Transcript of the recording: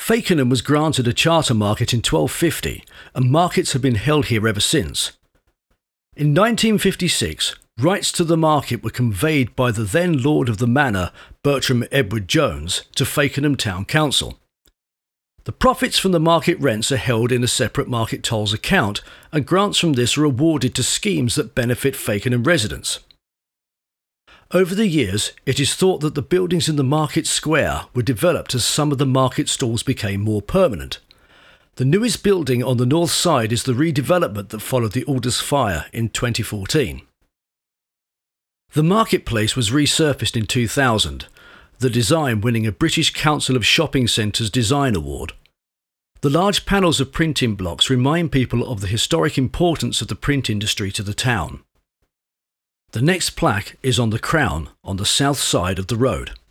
Fakenham was granted a charter market in 1250, and markets have been held here ever since. In 1956, rights to the market were conveyed by the then Lord of the Manor, Bertram Edward Jones, to Fakenham Town Council. The profits from the market rents are held in a separate market tolls account, and grants from this are awarded to schemes that benefit Fakenham residents. Over the years, it is thought that the buildings in the market square were developed as some of the market stalls became more permanent. The newest building on the north side is the redevelopment that followed the Alders fire in 2014. The marketplace was resurfaced in 2000, the design winning a British Council of Shopping Centres Design Award. The large panels of printing blocks remind people of the historic importance of the print industry to the town. The next plaque is on the crown on the south side of the road.